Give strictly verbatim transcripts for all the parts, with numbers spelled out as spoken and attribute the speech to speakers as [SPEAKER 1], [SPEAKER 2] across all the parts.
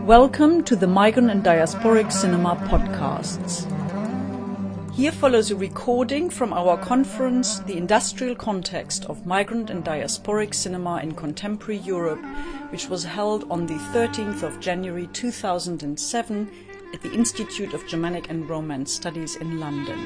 [SPEAKER 1] Welcome to the Migrant and Diasporic Cinema podcasts. Here follows a recording from our conference, The Industrial Context of Migrant and Diasporic Cinema in Contemporary Europe, which was held on the thirteenth of January two thousand seven at the Institute of Germanic and Romance Studies in London.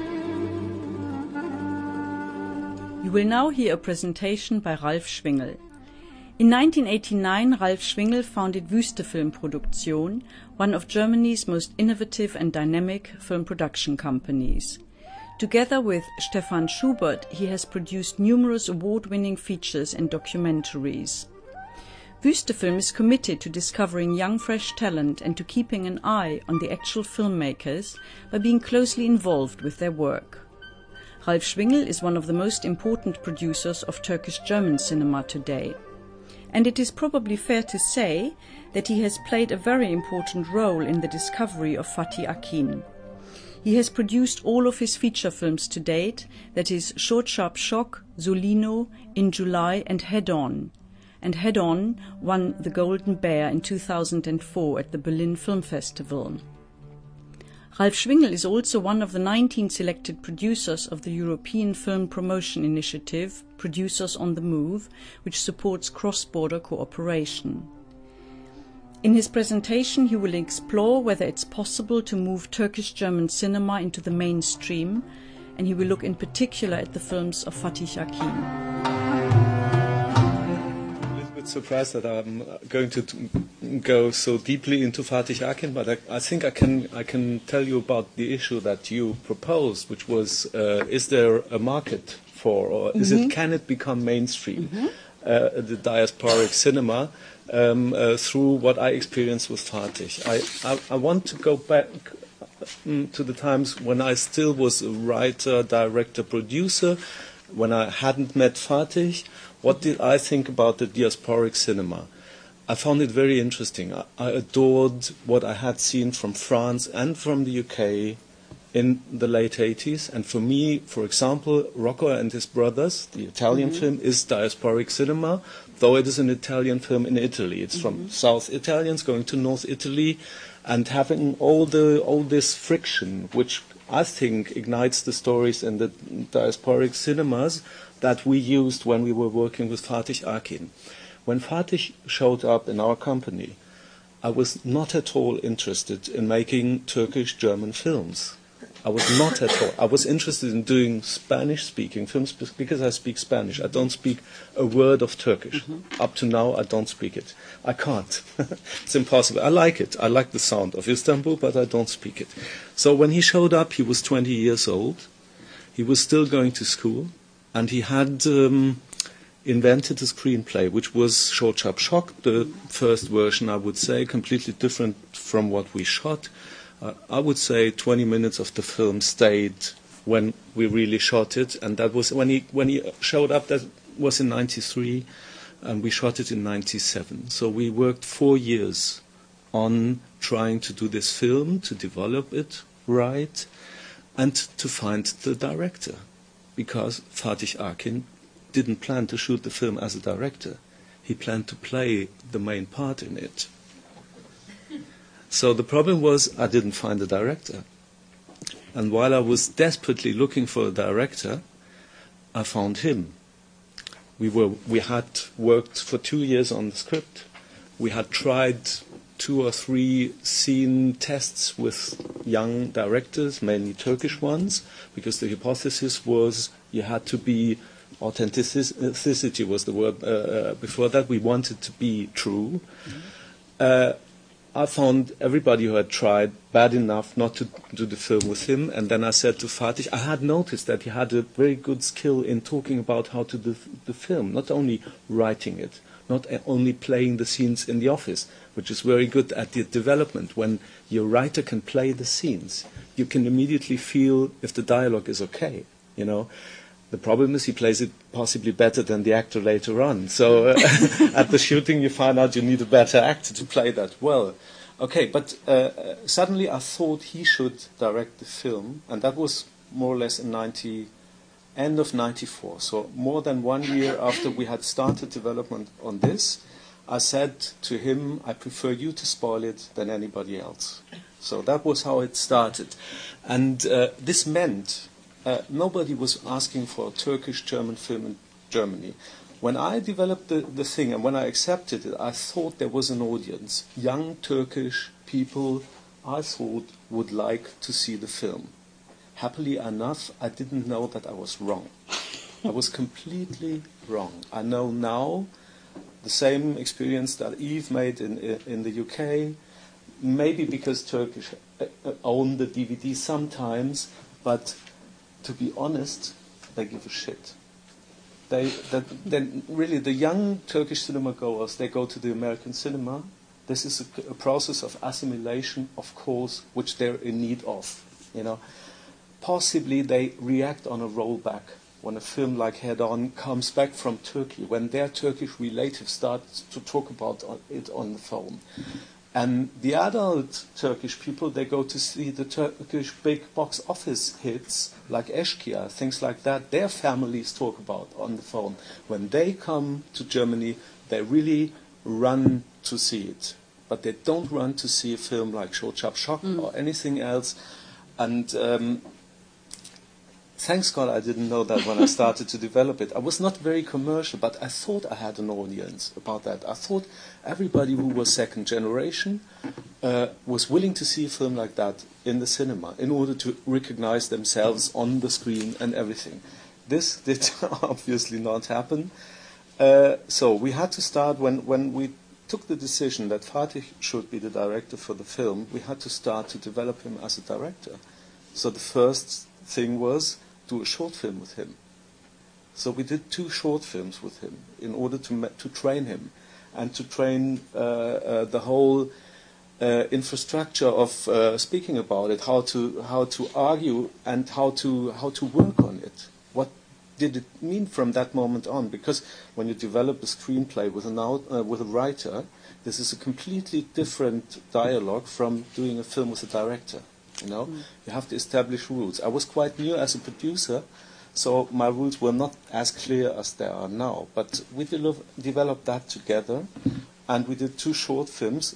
[SPEAKER 1] You will now hear a presentation by Ralf Schwingel. In nineteen eighty-nine, Ralf Schwingel founded Wüste Filmproduktion, one of Germany's most innovative and dynamic film production companies. Together with Stefan Schubert, he has produced numerous award-winning features and documentaries. Wüste Film is committed to discovering young, fresh talent and to keeping an eye on the actual filmmakers by being closely involved with their work. Ralf Schwingel is one of the most important producers of Turkish-German cinema today. And it is probably fair to say that he has played a very important role in the discovery of Fatih Akin. He has produced all of his feature films to date, that is Short Sharp Shock, Solino, In July and Head On. And Head On won the Golden Bear in two thousand four at the Berlin Film Festival. Ralf Schwingel is also one of the nineteen selected producers of the European Film Promotion Initiative, Producers on the Move, which supports cross-border cooperation. In his presentation, he will explore whether it's possible to move Turkish-German cinema into the mainstream, and he will look in particular at the films of Fatih Akin.
[SPEAKER 2] Surprised that I'm going to go so deeply into Fatih Akin, but I, I think I can I can tell you about the issue that you proposed, which was uh, is there a market for, or mm-hmm. is it can it become mainstream, mm-hmm. uh, the diasporic cinema um, uh, through what I experienced with Fatih. I, I I want to go back um, to the times when I still was a writer, director, producer, when I hadn't met Fatih. What did I think about the diasporic cinema? I found it very interesting. I, I adored what I had seen from France and from the U K in the late eighties. And for me, for example, Rocco and his brothers, the Italian mm-hmm. film, is diasporic cinema, though it is an Italian film in Italy. It's mm-hmm. from South Italians going to North Italy and having all the all this friction, which I think ignites the stories in the diasporic cinemas that we used when we were working with Fatih Akin. When Fatih showed up in our company, I was not at all interested in making Turkish-German films. I was not at all. I was interested in doing Spanish-speaking films because I speak Spanish. I don't speak a word of Turkish. Mm-hmm. Up to now, I don't speak it. I can't. It's impossible. I like it. I like the sound of Istanbul, but I don't speak it. So when he showed up, he was twenty years old. He was still going to school. And he had um, invented a screenplay, which was Short Sharp Shock, the first version, I would say, completely different from what we shot. Uh, I would say twenty minutes of the film stayed when we really shot it, and that was when he when he showed up. That was in ninety-three, and we shot it in ninety-seven. So we worked four years on trying to do this film, to develop it right, and to find the director. Because Fatih Akin didn't plan to shoot the film as a director. He planned to play the main part in it. So the problem was I didn't find a director. And while I was desperately looking for a director, I found him. We were we had worked for two years on the script. We had tried two or three scene tests with young directors, mainly Turkish ones, because the hypothesis was you had to be, authenticity was the word uh, before that, we wanted to be true. Mm-hmm. Uh, I found everybody who had tried bad enough not to do the film with him, and then I said to Fatih, I had noticed that he had a very good skill in talking about how to do the film, not only writing it, not only playing the scenes in the office, which is very good at the development. When your writer can play the scenes, you can immediately feel if the dialogue is okay, you know. The problem is he plays it possibly better than the actor later on. So uh, at the shooting you find out you need a better actor to play that well. Okay, but uh, suddenly I thought he should direct the film, and that was more or less in ninety, end of ninety-four. So more than one year after we had started development on this, I said to him, I prefer you to spoil it than anybody else. So that was how it started. And uh, this meant uh, nobody was asking for a Turkish-German film in Germany. When I developed the, the thing and when I accepted it, I thought there was an audience. Young Turkish people, I thought, would like to see the film. Happily enough, I didn't know that I was wrong. I was completely wrong. I know now the same experience that Eve made in, in the U K, maybe because Turkish own the D V D sometimes, but to be honest, they give a shit. They, that, then really the young Turkish cinema goers, they go to the American cinema. This is a, a process of assimilation, of course, which they're in need of. You know, possibly they react on a rollback when a film like Head On comes back from Turkey, when their Turkish relatives start to talk about it on the phone. And the adult Turkish people, they go to see the Turkish big box office hits, like Eşkıya, things like that. Their families talk about on the phone. When they come to Germany, they really run to see it. But they don't run to see a film like Short Sharp Shock mm. or anything else. And um, thanks God I didn't know that when I started to develop it. I was not very commercial, but I thought I had an audience about that. I thought everybody who was second generation uh, was willing to see a film like that in the cinema in order to recognize themselves on the screen and everything. This did obviously not happen. Uh, so we had to start, when, when we took the decision that Fatih should be the director for the film, we had to start to develop him as a director. So the first thing was do a short film with him. So we did two short films with him in order to to train him and to train uh, uh, the whole uh, infrastructure of uh, speaking about it, how to how to argue and how to how to work on it. What did it mean from that moment on? Because when you develop a screenplay with an out, uh, with a writer, this is a completely different dialogue from doing a film with a director. You know, mm. you have to establish rules. I was quite new as a producer, so my rules were not as clear as they are now. But we de- developed that together, and we did two short films.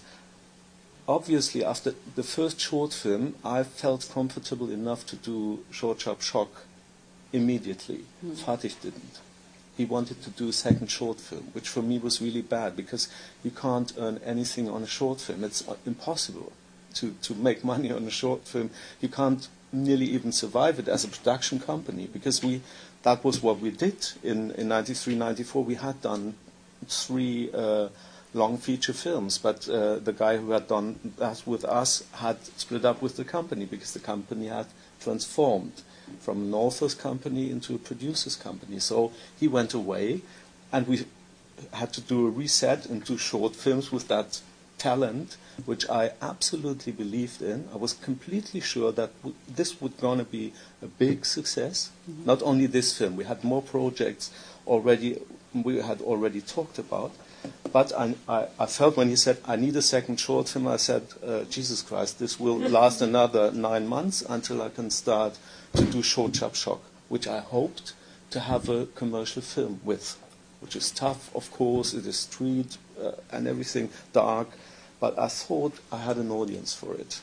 [SPEAKER 2] Obviously, after the first short film, I felt comfortable enough to do Short Sharp Shock immediately. Mm. Fatih didn't. He wanted to do a second short film, which for me was really bad, because you can't earn anything on a short film. It's impossible. To, to make money on a short film. You can't nearly even survive it as a production company, because we that was what we did in, in ninety-three, ninety-four. We had done three uh, long feature films, but uh, the guy who had done that with us had split up with the company, because the company had transformed from an author's company into a producer's company. So he went away, and we had to do a reset and do short films with that talent, which I absolutely believed in. I was completely sure that w- this would gonna be a big success. Mm-hmm. Not only this film, we had more projects already. We had already talked about, but I, I, I felt when he said I need a second short film, I said, uh, Jesus Christ, this will last another nine months until I can start to do Short Sharp Shock, which I hoped to have a commercial film with, which is tough, of course. It is street uh, and everything, dark. But I thought I had an audience for it.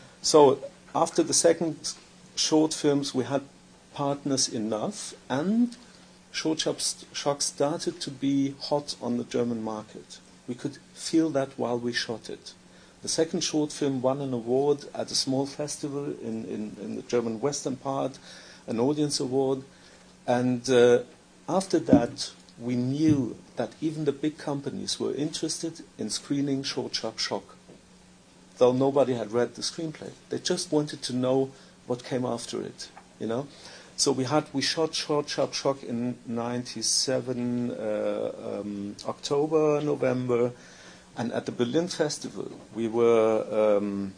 [SPEAKER 2] So after the second short films, we had partners enough, and Short Sharp Shock started to be hot on the German market. We could feel that while we shot it. The second short film won an award at a small festival in, in, in the German western part, an audience award. And uh, after that, we knew that even the big companies were interested in screening Short Sharp Shock, though nobody had read the screenplay. They just wanted to know what came after it, you know. So we had we shot Short Sharp Shock in ninety-seven, uh, um, October, November, and at the Berlin Festival we were um,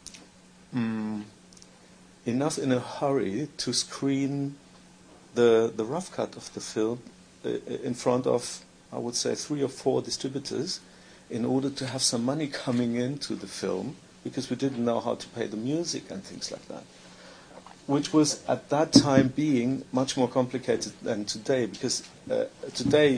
[SPEAKER 2] mm, enough in a hurry to screen the the rough cut of the film in front of, I would say, three or four distributors in order to have some money coming into the film, because we didn't know how to pay the music and things like that, which was at that time being much more complicated than today, because uh, today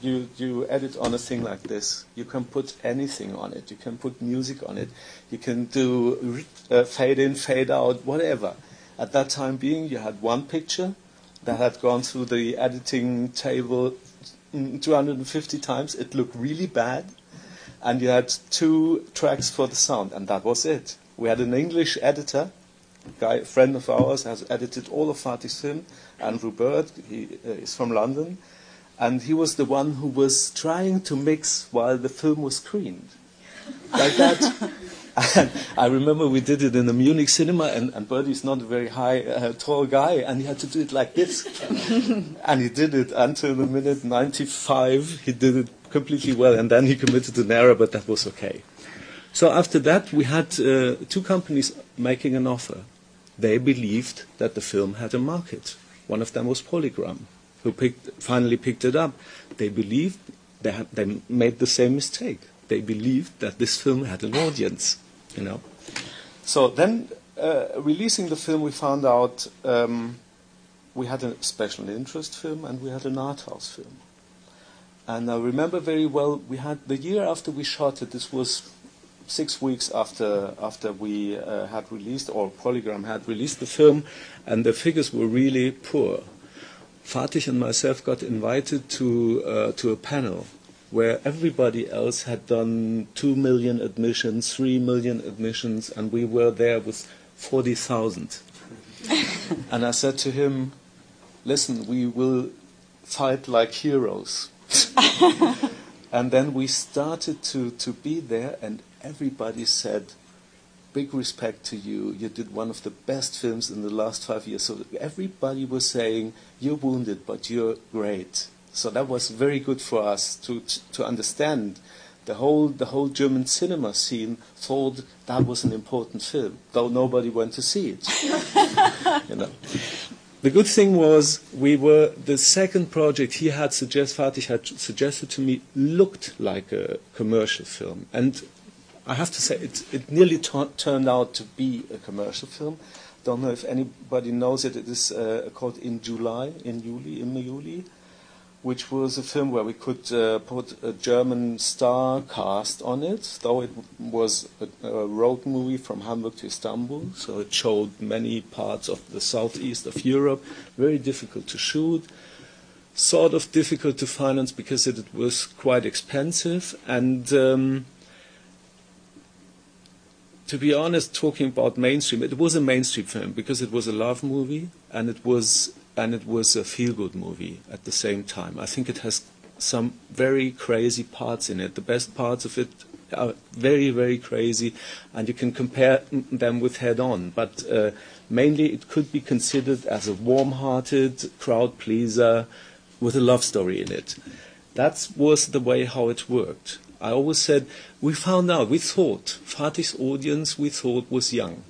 [SPEAKER 2] you, you edit on a thing like this, you can put anything on it. You can put music on it. You can do uh, fade in, fade out, whatever. At that time being, you had one picture that had gone through the editing table two hundred fifty times. It looked really bad. And you had two tracks for the sound, and that was it. We had an English editor, a guy, a friend of ours, has edited all of Fatih's film, Andrew Bird, he uh, is from London, and he was the one who was trying to mix while the film was screened. Like that. And I remember we did it in the Munich cinema, and, and Birdie's not a very high, uh, tall guy, and he had to do it like this. And he did it until the minute ninety-five. He did it completely well, and then he committed an error, but that was okay. So after that, we had uh, two companies making an offer. They believed that the film had a market. One of them was Polygram, who picked, finally picked it up. They believed they, had, they made the same mistake. They believed that this film had an audience, you know. So then, uh, releasing the film, we found out um, we had a special interest film and we had an art house film. And I remember very well, we had the year after we shot it, this was six weeks after after we uh, had released, or Polygram had released the film, and the figures were really poor. Fatih and myself got invited to uh, to a panel where everybody else had done two million admissions, three million admissions, and we were there with forty thousand. And I said to him, listen, we will fight like heroes. And then we started to, to be there, and everybody said, big respect to you. You did one of the best films in the last five years. So everybody was saying, you're wounded, but you're great. So that was very good for us to to understand. The whole the whole German cinema scene thought that was an important film, though nobody went to see it. You know. The good thing was we were the second project he had suggest Fatih had suggested to me looked like a commercial film, and I have to say it it nearly t- turned out to be a commercial film. Don't know if anybody knows it. It is uh, called In July, in Juli, in Juli, which was a film where we could uh, put a German star cast on it, though it was a, a road movie from Hamburg to Istanbul, so it showed many parts of the southeast of Europe, very difficult to shoot, sort of difficult to finance because it, it was quite expensive, and um, to be honest, talking about mainstream, it was a mainstream film because it was a love movie, and it was and it was a feel-good movie at the same time. I think it has some very crazy parts in it. The best parts of it are very, very crazy, and you can compare them with Head On. But uh, mainly it could be considered as a warm-hearted crowd pleaser with a love story in it. That was the way how it worked. I always said, we found out, we thought, Fatih's audience, we thought, was young.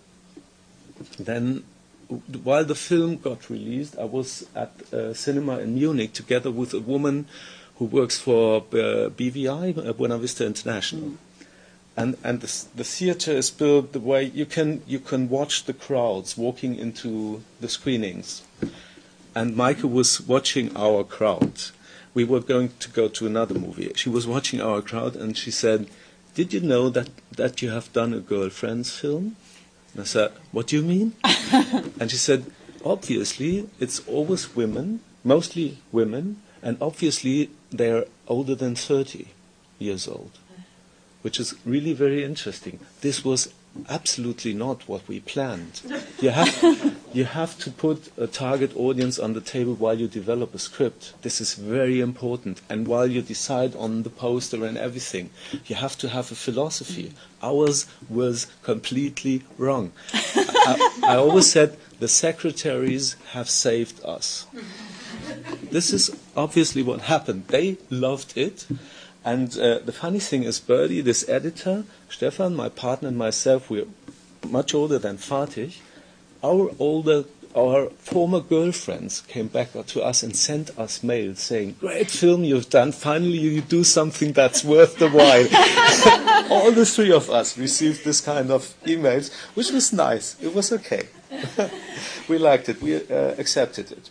[SPEAKER 2] Then while the film got released, I was at a cinema in Munich together with a woman who works for uh, B V I, uh, Buena Vista International. Mm. And and the, the theater is built the way you can you can watch the crowds walking into the screenings. And Maike was watching our crowd. We were going to go to another movie. She was watching our crowd, and she said, "Did you know that, that you have done a girlfriend's film?" And I said, "What do you mean?" And she said, "Obviously, it's always women, mostly women, and obviously they're older than thirty years old," which is really very interesting. This was absolutely not what we planned. You have, you have to put a target audience on the table while you develop a script. This is very important. And while you decide on the poster and everything, you have to have a philosophy. Ours was completely wrong. I, I always said the secretaries have saved us. This is obviously what happened. They loved it. And uh, the funny thing is, Birdie, this editor, Stefan, my partner, and myself, we're much older than Fatih. Our older, our former girlfriends came back to us and sent us mails saying, "Great film you've done. Finally, you do something that's worth the while." All the three of us received this kind of emails, which was nice. It was okay. We liked it. We uh, accepted it.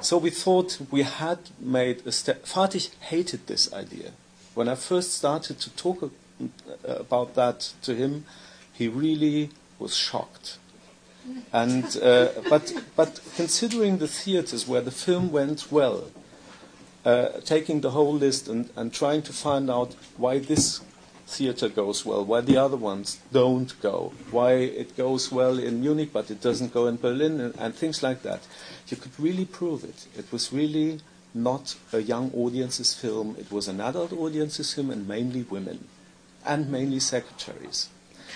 [SPEAKER 2] so we thought we had made a step. Fatih hated this idea. When I first started to talk uh, about that to him, he really was shocked. And uh, but but considering the theaters where the film went well, uh, taking the whole list and, and trying to find out why this theater goes well, why the other ones don't go, why it goes well in Munich but it doesn't go in Berlin, and, and things like that, you could really prove it. It was really not a young audience's film. It was an adult audience's film, and mainly women, and mainly secretaries.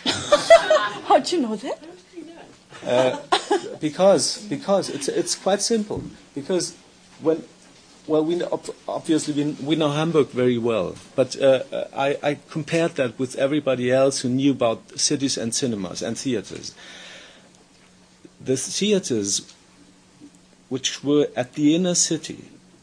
[SPEAKER 1] How do you know that?
[SPEAKER 2] Uh, because because it's it's quite simple. Because when well we know, obviously we, we know Hamburg very well, but uh, I, I compared that with everybody else who knew about cities and cinemas and theaters. The theaters which were at the inner city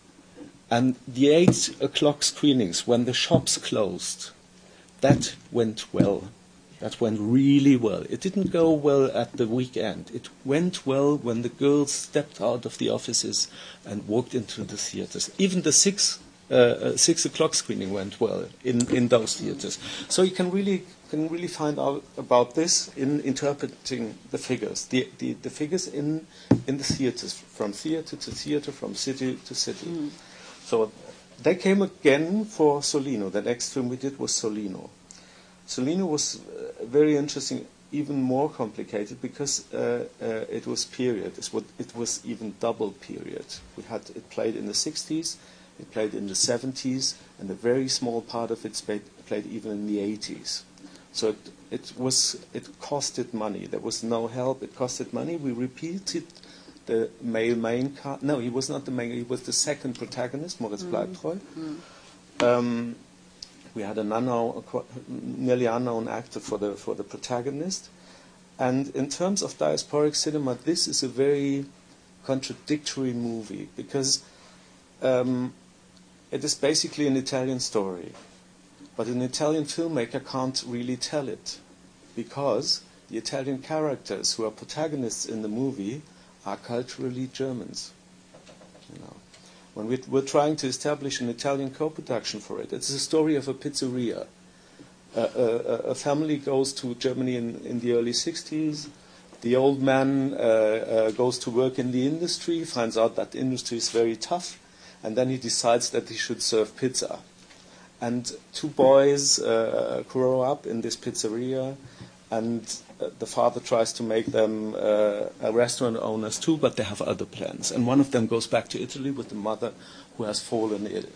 [SPEAKER 2] and the eight o'clock screenings when the shops closed, that went well. That went really well. It didn't go well at the weekend. It went well when the girls stepped out of the offices and walked into the theaters. Even the six uh, six o'clock screening went well in, in those theaters. So you can really can really find out about this in interpreting the figures, the the, the figures in in the theaters, from theater to theater, from city to city. Mm. So they came again for Solino. The next film we did was Solino. Solino was uh, very interesting, even more complicated, because uh, uh, it was period. It was, it was even double period. We had it played in the sixties, it played in the seventies, and a very small part of it played, played even in the eighties. So it, it was it costed money. There was no help. It costed money. We repeated the male main cast. No, he was not the main. He was the second protagonist, Moritz mm. Bleibtreu. Mm. Um, We had an unknown, nearly unknown actor for the for the protagonist, and in terms of diasporic cinema, this is a very contradictory movie because um, it is basically an Italian story, but an Italian filmmaker can't really tell it because the Italian characters who are protagonists in the movie are culturally Germans. You know. When we were trying to establish an Italian co-production for it, it's a story of a pizzeria. Uh, a, a family goes to Germany in, in the early sixties. The old man uh, uh, goes to work in the industry, finds out that the industry is very tough, and then he decides that he should serve pizza. And two boys uh, grow up in this pizzeria, and uh, the father tries to make them uh, restaurant owners too, but they have other plans. And one of them goes back to Italy with the mother who has fallen ill,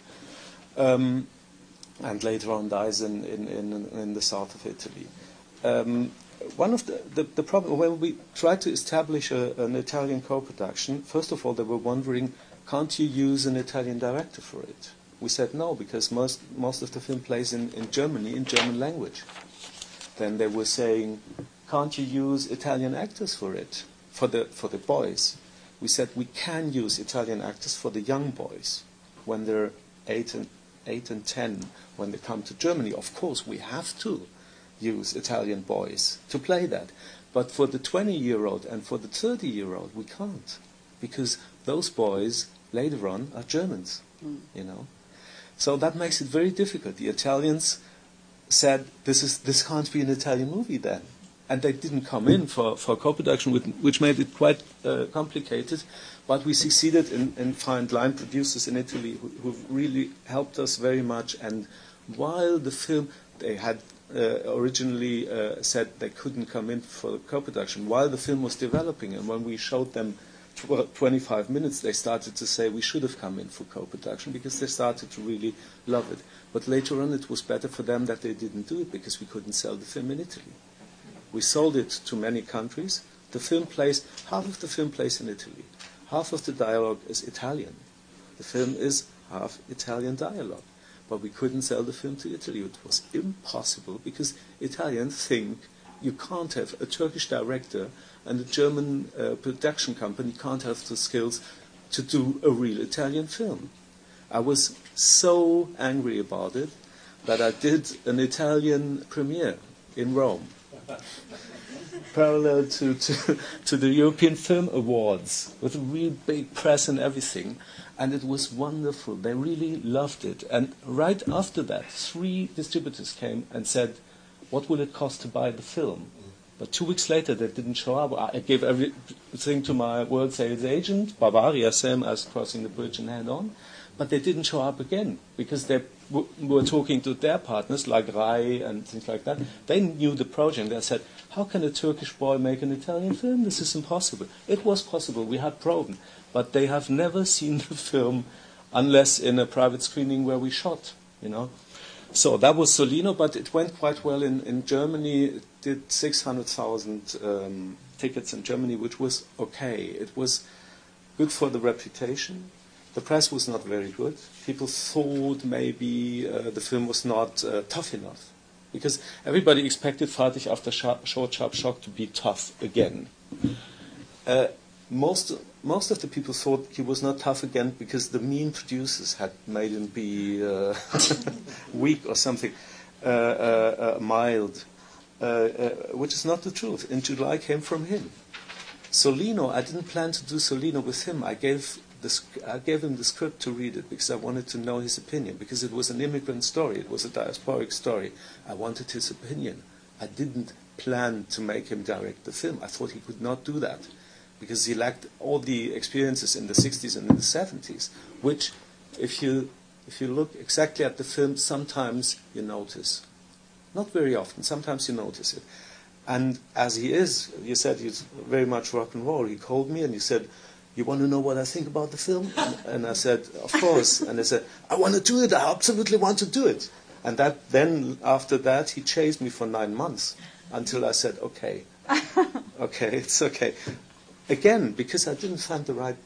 [SPEAKER 2] um, and later on dies in, in, in, in the south of Italy. Um, one of the, the, the problem, when we tried to establish a, an Italian co-production, first of all, they were wondering, can't you use an Italian director for it? We said no, because most, most of the film plays in, in Germany, in German language. Then they were saying, can't you use Italian actors for it, for the for the boys? We said we can use Italian actors for the young boys when they're eight and eight and ten. When they come to Germany, of course we have to use Italian boys to play that. But for the twenty-year-old and for the thirty-year-old, we can't, because those boys later on are Germans, mm. you know. So that makes it very difficult. The Italians said, this is this can't be an Italian movie then. And they didn't come in for, for co-production, which made it quite uh, complicated. But we succeeded in, in find line producers in Italy who, who really helped us very much. And while the film, they had uh, originally uh, said they couldn't come in for co-production, while the film was developing, and when we showed them tw- twenty-five minutes, they started to say we should have come in for co-production because they started to really love it. But later on, it was better for them that they didn't do it because we couldn't sell the film in Italy. We sold it to many countries. The film plays, half of the film plays in Italy. Half of the dialogue is Italian. The film is half Italian dialogue. But we couldn't sell the film to Italy. It was impossible because Italians think you can't have a Turkish director and a German uh, production company can't have the skills to do a real Italian film. I was so angry about it that I did an Italian premiere in Rome. parallel to, to, to the European Film Awards, with a real big press and everything. And it was wonderful. They really loved it. And right after that, three distributors came and said, what will it cost to buy the film? But two weeks later, they didn't show up. I gave everything to my world sales agent, Bavaria, same as Crossing the Bridge and Head On. But they didn't show up again because they w- were talking to their partners, like Rai and things like that. They knew the project. They said, how can a Turkish boy make an Italian film? This is impossible. It was possible. We had proven. But they have never seen the film unless in a private screening where we shot, you know. So that was Solino, but it went quite well in, in Germany. It did six hundred thousand um, tickets in Germany, which was okay. It was good for the reputation. The press was not very good. People thought maybe uh, the film was not uh, tough enough, because everybody expected Fatih after Short Sharp Shock to be tough again. Uh, most most of the people thought he was not tough again because the mean producers had made him be uh, weak or something, uh, uh, uh, mild, uh, uh, which is not the truth. In July came from him. Solino, I didn't plan to do Solino with him. I gave the, I gave him the script to read it because I wanted to know his opinion, because it was an immigrant story. It was a diasporic story. I wanted his opinion. I didn't plan to make him direct the film. I thought he could not do that, because he lacked all the experiences in the sixties and in the seventies, which, if you if you look exactly at the film, sometimes you notice. Not very often, sometimes you notice it. And as he is, you said he's very much rock and roll. He called me and he said, you want to know what I think about the film? And I said, of course. And I said, I want to do it, I absolutely want to do it. And that then, after that, he chased me for nine months until I said, okay, okay, it's okay. Again, because I didn't find the right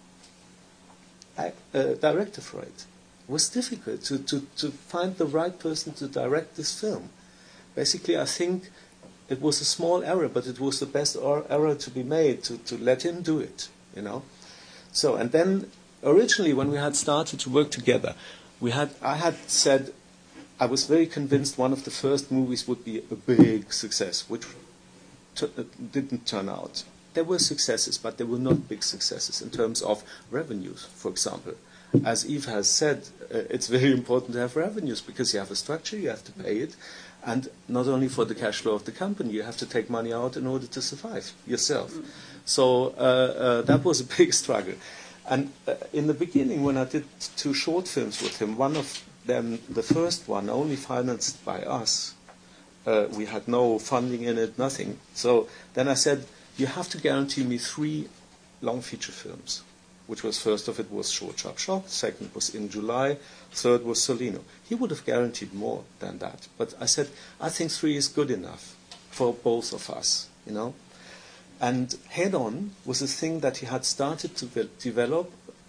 [SPEAKER 2] uh, director for it. It was difficult to, to, to find the right person to direct this film. Basically, I think it was a small error, but it was the best or error to be made, to, to let him do it, you know. So, and then, originally, when we had started to work together, we had I had said, I was very convinced one of the first movies would be a big success, which t- didn't turn out. There were successes, but they were not big successes in terms of revenues, for example. As Yves has said, uh, it's very important to have revenues, because you have a structure, you have to pay it, and not only for the cash flow of the company, you have to take money out in order to survive yourself. So uh, uh, that was a big struggle. And uh, in the beginning, when I did two short films with him, one of them, the first one, only financed by us, uh, we had no funding in it, nothing. So then I said, you have to guarantee me three long feature films, which was, first of it was Short Sharp Shock, second was In July, third was Solino. He would have guaranteed more than that. But I said, I think three is good enough for both of us, you know. And Head On was a thing that he had started to de- develop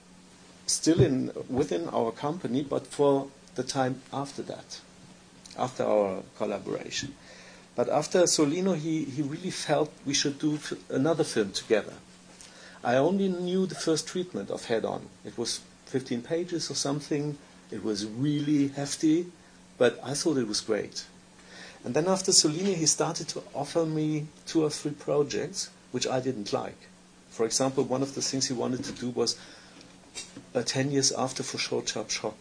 [SPEAKER 2] still in within our company, but for the time after that, after our collaboration. But after Solino, he, he really felt we should do f- another film together. I only knew the first treatment of Head On. It was fifteen pages or something. It was really hefty, but I thought it was great. And then after Solino, he started to offer me two or three projects which I didn't like. For example, one of the things he wanted to do was a ten years after for Short Sharp Shock.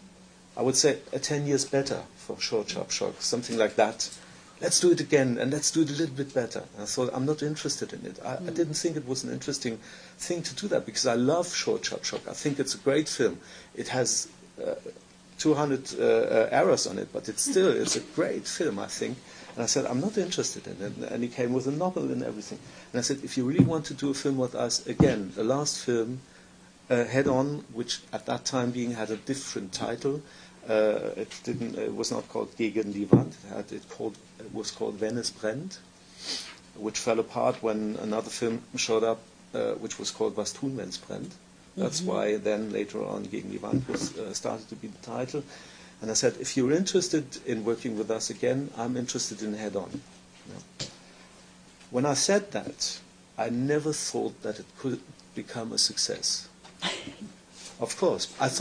[SPEAKER 2] I would say a ten years better for Short Sharp Shock, something like that. Let's do it again, and let's do it a little bit better. And I thought, I'm not interested in it. I, mm. I didn't think it was an interesting thing to do that, because I love Short Sharp Shock. I think it's a great film. It has uh, two hundred uh, uh, errors on it, but it's still it's a great film, I think. And I said, I'm not interested in it. And he came with a novel and everything. And I said, if you really want to do a film with us, again, the last film, uh, Head On, which at that time being had a different title. Uh, it didn't. It was not called Gegen die Wand. It, had, it, called, it was called Venice Brennt, which fell apart when another film showed up, uh, which was called Was tun, wenn's brennt. That's mm-hmm. why then later on Gegen die Wand was uh, started to be the title. And I said, if you're interested in working with us again, I'm interested in Head On. Yeah. When I said that, I never thought that it could become a success. Of course, I thought it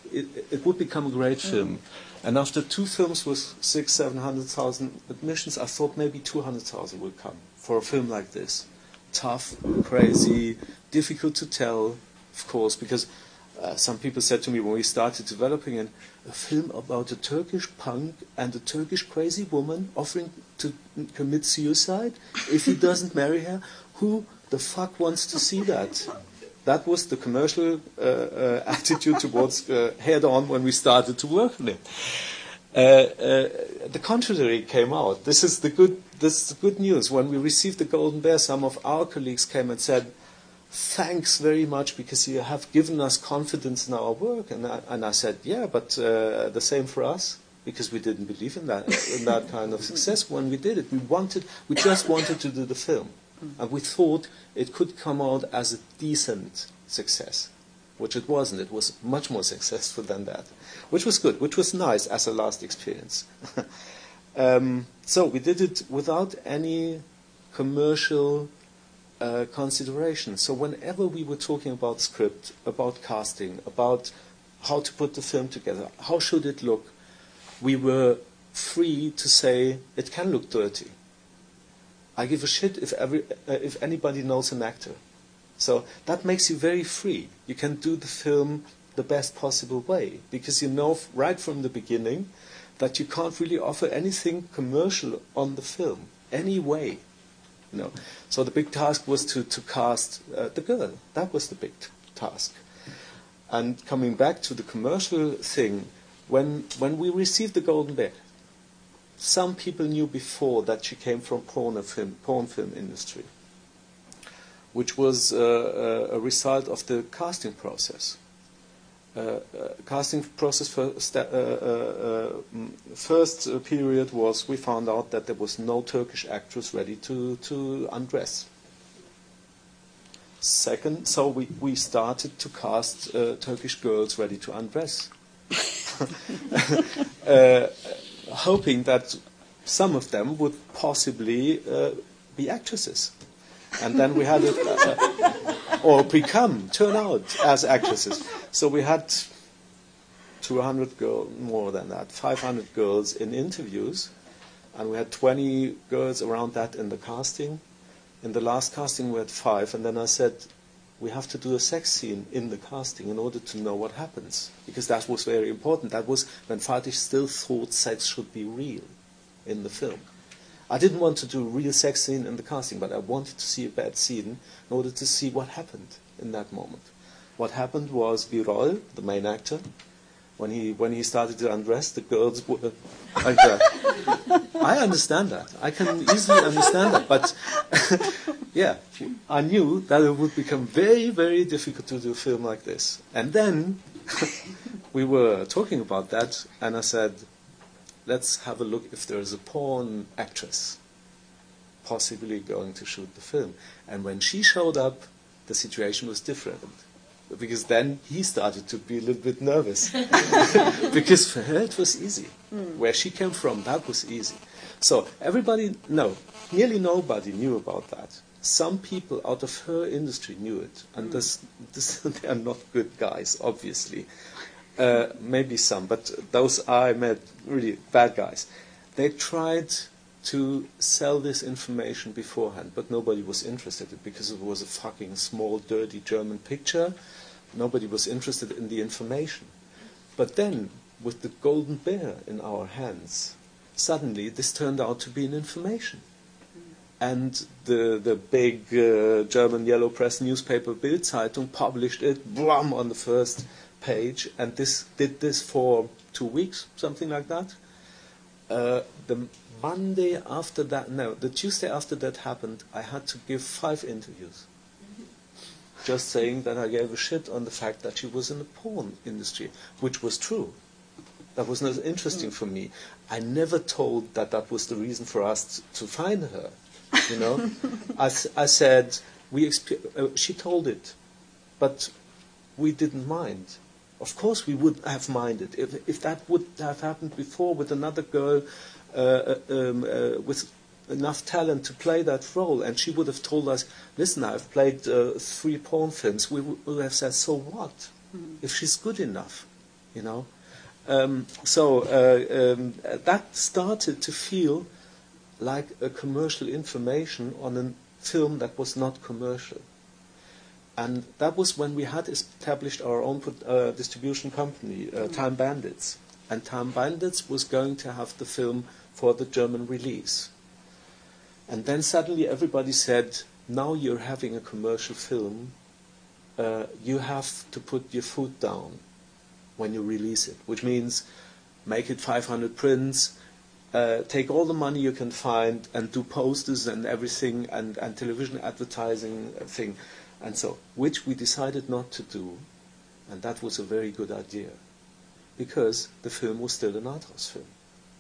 [SPEAKER 2] it, it would become a great film. And after two films with six, seven hundred thousand admissions, I thought maybe two hundred thousand will come for a film like this. Tough, crazy, difficult to tell, of course, because uh, some people said to me when we started developing it, a film about a Turkish punk and a Turkish crazy woman offering to commit suicide if he doesn't marry her. Who the fuck wants to see that? That was the commercial uh, uh, attitude towards uh, head-on when we started to work on it. Uh, uh, the contrary came out. This is the good. This is the good news. When we received the Golden Bear, some of our colleagues came and said, "Thanks very much because you have given us confidence in our work." And I, and I said, "Yeah, but uh, the same for us because we didn't believe in that in that kind of success when we did it. We wanted, we just wanted to do the film." And we thought it could come out as a decent success, which it wasn't. It was much more successful than that, which was good, which was nice as a last experience. um, so we did it without any commercial uh, consideration. So whenever we were talking about script, about casting, about how to put the film together, how should it look, we were free to say it can look dirty. I give a shit if every uh, if anybody knows an actor. So that makes you very free. You can do the film the best possible way because you know f- right from the beginning that you can't really offer anything commercial on the film anyway. You know. So the big task was to to cast uh, the girl. That was the big t- task. And coming back to the commercial thing, when when we received the Golden Bear, some people knew before that she came from porn film, porn film industry, which was uh, a result of the casting process. Uh, uh, casting process for sta- uh, uh, uh, first uh, period was we found out that there was no Turkish actress ready to, to undress. Second, so we, we started to cast uh, Turkish girls ready to undress. uh, hoping that some of them would possibly uh, be actresses. And then we had it, uh, or become, turn out as actresses. So we had two hundred girls, more than that, five hundred girls in interviews, and we had twenty girls around that in the casting. In the last casting we had five, and then I said, we have to do a sex scene in the casting in order to know what happens. Because that was very important. That was when Fatih still thought sex should be real in the film. I didn't want to do a real sex scene in the casting, but I wanted to see a bad scene in order to see what happened in that moment. What happened was Birol, the main actor, when he when he started to undress, the girls were like that. I understand that. I can easily understand that. But yeah, I knew that it would become very, very difficult to do a film like this. And then we were talking about that, and I said, let's have a look if there is a porn actress possibly going to shoot the film. And when she showed up, the situation was different. Because then he started to be a little bit nervous. Because for her it was easy. Mm. Where she came from, that was easy. So everybody, no, nearly nobody knew about that. Some people out of her industry knew it. And mm. this, this, they are not good guys, obviously. Uh, maybe some, but those I met really bad guys. They tried to sell this information beforehand, but nobody was interested in it because it was a fucking small, dirty German picture. Nobody was interested in the information. But then, with the Golden Bear in our hands, suddenly this turned out to be an information. And the the big uh, German yellow press newspaper Bild Zeitung published it, blam, on the first page, and this did this for two weeks, something like that. Uh, the Monday after that, no, the Tuesday after that happened, I had to give five interviews. Just saying that I gave a shit on the fact that she was in the porn industry, which was true. That was not interesting for me. I never told that that was the reason for us to find her. You know, I, I said we. Exp- uh, she told it, but we didn't mind. Of course, we would have minded if if that would have happened before with another girl uh, um, uh, with enough talent to play that role, and she would have told us, "Listen, I've played uh, three porn films." We would have said, "So what? Mm. If she's good enough." you know. Um, so uh, um, that started to feel like a commercial information on a film that was not commercial. And that was when we had established our own uh, distribution company, uh, mm. Time Bandits. And Time Bandits was going to have the film for the German release. And then suddenly everybody said, now you're having a commercial film, uh, you have to put your foot down when you release it, which means make it five hundred prints, uh, take all the money you can find and do posters and everything and, and television advertising thing. And so, which we decided not to do, and that was a very good idea, because the film was still an art house film.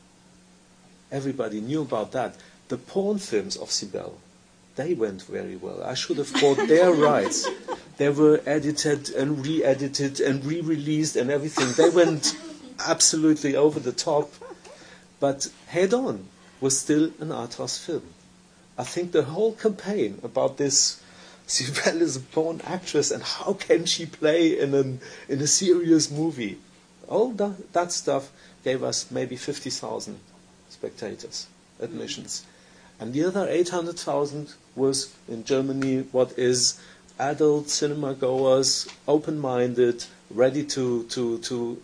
[SPEAKER 2] Everybody knew about that. The porn films of Sibel, they went very well. I should have bought their rights. They were edited and re-edited and re-released and everything. They went absolutely over the top. But Head On was still an art house film. I think the whole campaign about this Sibel is a porn actress and how can she play in, an, in a serious movie, all that, that stuff gave us maybe fifty thousand spectators, admissions. And the other eight hundred thousand was in Germany what is adult cinema goers, open-minded, ready to, to, to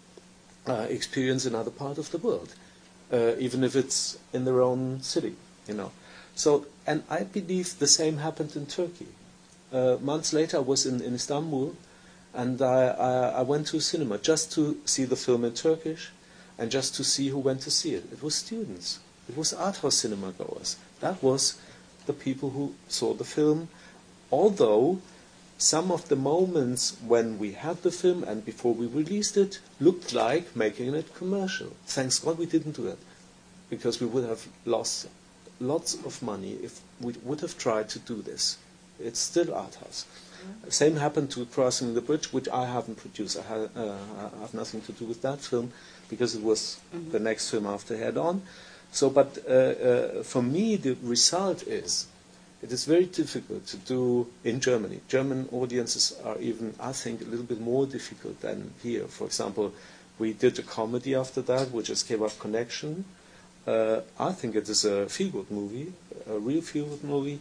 [SPEAKER 2] uh, experience another part of the world, uh, even if it's in their own city, you know. So, and I believe the same happened in Turkey. Uh, months later I was in, in Istanbul, and I, I, I went to a cinema just to see the film in Turkish, and just to see who went to see it. It was students. It was art house cinema goers. That was the people who saw the film, although some of the moments when we had the film and before we released it looked like making it commercial. Thanks God we didn't do that, because we would have lost lots of money if we would have tried to do this. It's still art house. Mm-hmm. Same happened to Crossing the Bridge, which I haven't produced. I, ha- uh, I have nothing to do with that film because it was mm-hmm. the next film after Head On. So, but uh, uh, for me, the result is it is very difficult to do in Germany. German audiences are even, I think, a little bit more difficult than here. For example, we did a comedy after that, which is Kebab Connection. Uh, I think it is a feel-good movie, a real feel-good movie,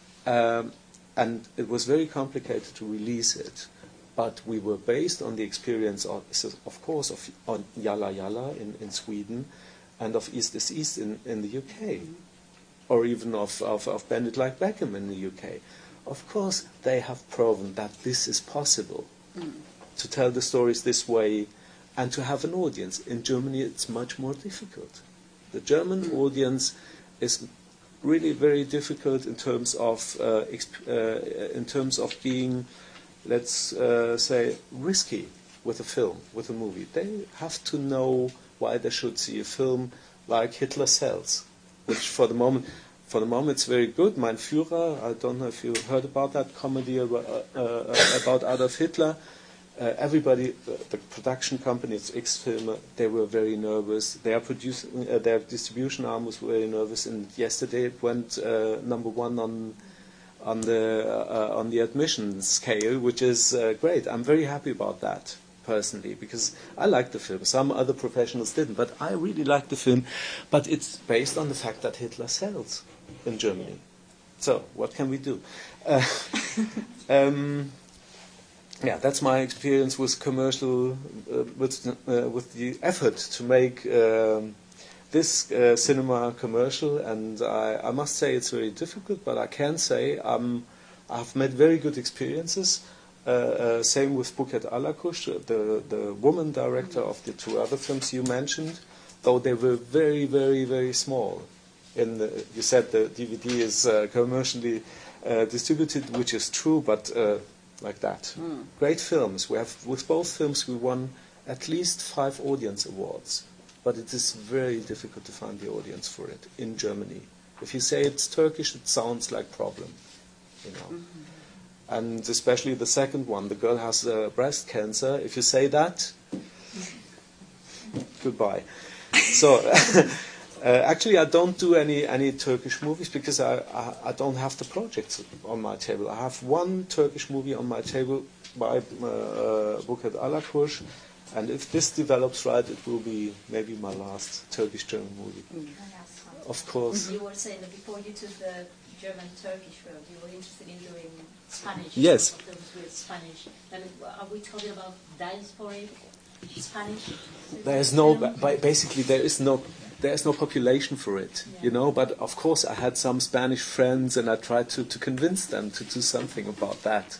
[SPEAKER 2] um, and it was very complicated to release it. But we were based on the experience, of, of course, of on Yalla Yalla in, in Sweden, and of East is East in, in the U K, mm-hmm. or even of, of, of Bend It Like Beckham in the U K. Of course, they have proven that this is possible, mm. to tell the stories this way and to have an audience. In Germany, it's much more difficult. The German audience is really very difficult in terms of uh, exp- uh, in terms of being, let's uh, say, risky with a film, with a movie. They have to know why they should see a film like Hitler Sells, which for the moment, for the moment, it's very good. Mein Führer. I don't know if you heard about that comedy about, uh, uh, about Adolf Hitler. Uh, everybody, uh, the production company, it's X-Film, they were very nervous. Their producing, uh, their distribution arm was very nervous. And yesterday it went uh, number one on on the uh, on the admission scale, which is uh, great. I'm very happy about that personally because I like the film. Some other professionals didn't, but I really like the film. But it's based on the fact that Hitler sells in Germany. So what can we do? Uh, um, Yeah, that's my experience with commercial, uh, with uh, with the effort to make um, this uh, cinema commercial, and I, I must say it's very difficult, but I can say um, I've made very good experiences. Uh, uh, same with Buket Alakush, the the woman director of the two other films you mentioned, though they were very, very, very small. In the, you said the D V D is uh, commercially uh, distributed, which is true, but. Uh, Like that. Mm. Great films. We have with both films we won at least five audience awards, but it is very difficult to find the audience for it in Germany. If you say it's Turkish, it sounds like problem, you know. Mm-hmm. And especially the second one, the girl has uh, breast cancer. If you say that, goodbye. So. Uh, actually, I don't do any, any Turkish movies because I, I, I don't have the projects on my table. I have one Turkish movie on my table by uh, Buket Alakush, And if this develops right, it will be maybe my last Turkish-German movie.
[SPEAKER 3] Mm.
[SPEAKER 2] Of course.
[SPEAKER 3] You were saying that before you took the German-Turkish road, you were interested in doing Spanish.
[SPEAKER 2] Yes.
[SPEAKER 3] Films with Spanish. I mean, are we talking about diasporic Spanish?
[SPEAKER 2] There is no, ba- basically there is no, there is no population for it,
[SPEAKER 3] Yeah.
[SPEAKER 2] you know. But of course, I had some Spanish friends, and I tried to, to convince them to do something about that.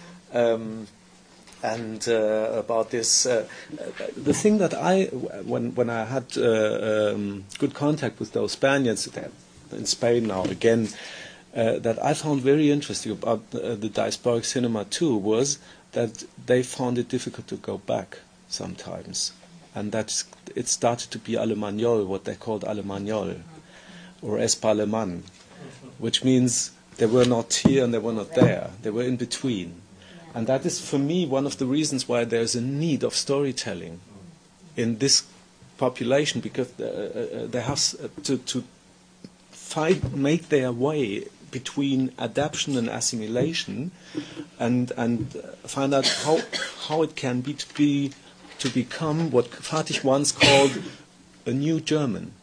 [SPEAKER 2] Um, and uh, about this, uh, the thing that I, when when I had uh, um, good contact with those Spaniards in Spain now again, uh, that I found very interesting about uh, the diasporic cinema too was that they found it difficult to go back sometimes, and that it started to be Alemanol, what they called Alemanol, or Espaleman, which means they were not here and they were not there, they were in between. And that is, for me, one of the reasons why there's a need of storytelling in this population, because uh, uh, they have uh, to, to fight, make their way between adaptation and assimilation, and and find out how how it can be to be to become what Fatih once called a new German.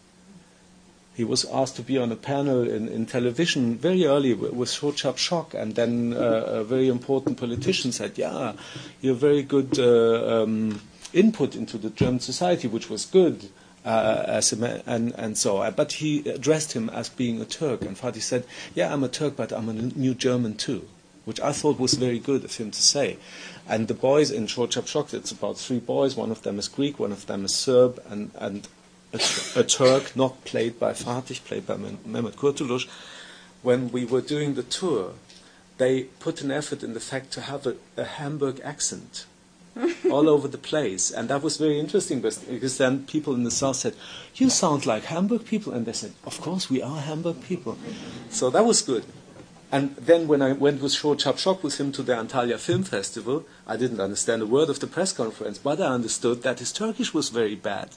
[SPEAKER 2] He was asked to be on a panel in, in television very early with Shorchap Shock, and then uh, a very important politician said, yeah, you have very good uh, um, input into the German society, which was good, uh, as a, and, and so on. But he addressed him as being a Turk, and Fatih said, yeah, I'm a Turk, but I'm a new German too, which I thought was very good of him to say. And the boys in Shorchap Shock, it's about three boys, one of them is Greek, one of them is Serb, and, and A, a Turk, not played by Fatih, played by Mehmet Kurtuluş. When we were doing the tour, they put an effort in the fact to have a, a Hamburg accent all over the place. And that was very interesting, because then people in the south said, you sound like Hamburg people. And they said, of course, we are Hamburg people. So that was good. And then when I went with Shorchap Shock with him to the Antalya Film Festival, I didn't understand a word of the press conference, but I understood that his Turkish was very bad.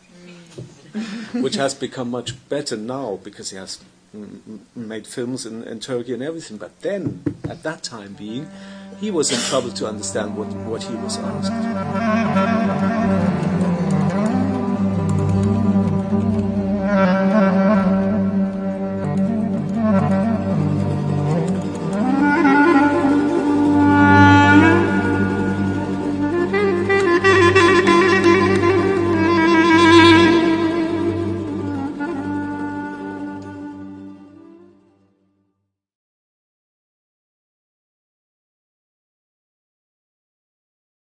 [SPEAKER 2] Which has become much better now, because he has m- made films in, in Turkey and everything. But then, at that time being, he was in trouble to understand what, what he was asked.